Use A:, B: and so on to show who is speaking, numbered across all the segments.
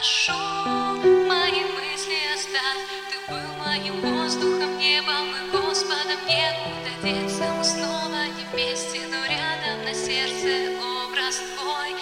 A: Прошу, мои мысли оставь. Ты был моим воздухом, небом и Господом. Некуда деться, мы снова не вместе, но рядом на сердце образ твой.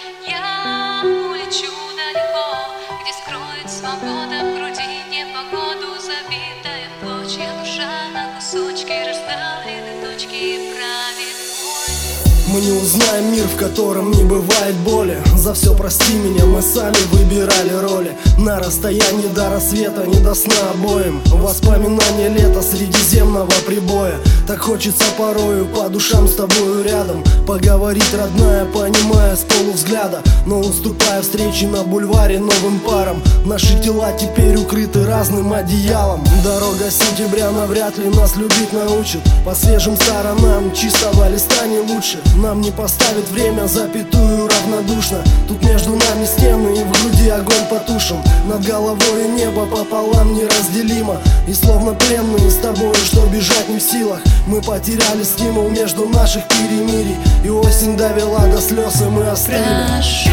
A: Я улечу далеко, где скроет свобода в груди непогоду, забитая в клочья душа на кусочки, расставлены точки и правит бой.
B: Мы не узнаем мир, в котором не бывает боли. За все прости меня, мы сами выбирали роли. На расстоянии до рассвета, не до сна обоим. Воспоминания лета средиземного прибоя. Так хочется порою по душам с тобою рядом поговорить, родная, понимая с полувзгляда. Но уступая встрече на бульваре новым парам. Наши тела теперь укрыты разным одеялом. Дорога сентября навряд ли нас любить научит. По свежим сторонам чистого листа не лучше. Нам не поставит время запятую равнодушно. Тут между нами стены и в груди огонь потушен. Над головой небо пополам неразделимо. И словно пленные с тобой, что бежать не в силах. Мы потеряли стимул между наших перемирий. И осень довела до слез, и мы остыли.
A: Прошу,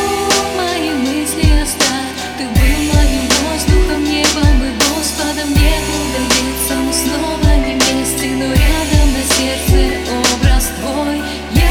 A: мои мысли оставь. Ты был моим воздухом, небом и Господом. Некуда деться, мы снова не вместе, но рядом на сердце образ твой.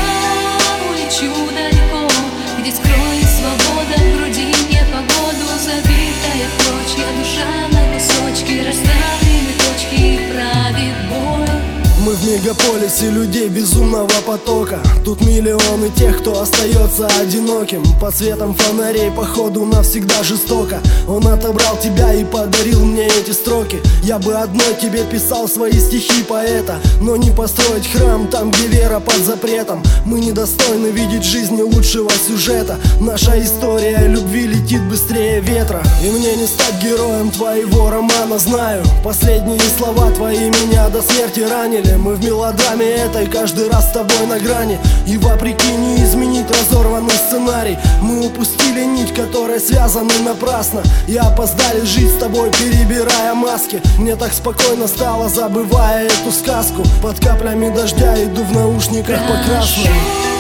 A: Я улечу далеко, где скроет свобода в груди непогоду, забитая в клочья душа на кусочки, расставлены точки и правит бой.
B: Мы в мегаполисе людей безумного потока. Тут миллионы тех, кто остается одиноким. Под светом фонарей походу навсегда жестоко. Он отобрал тебя и подарил мне эти строки. Я бы одной тебе писал свои стихи поэта, но не построить храм там, где вера под запретом. Мы недостойны видеть жизни лучшего сюжета. Наша история любви летит быстрее ветра. И мне не стать героем твоего романа, знаю. Последние слова твои меня до смерти ранили. Мы в мелодраме этой каждый раз с тобой на грани. И вопреки не изменить разорванный сценарий. Мы упустили нить, которой связаны напрасно. И опоздали жить с тобой, перебирая маски. Мне так спокойно стало, забывая эту сказку. Под каплями дождя иду в наушниках по красной.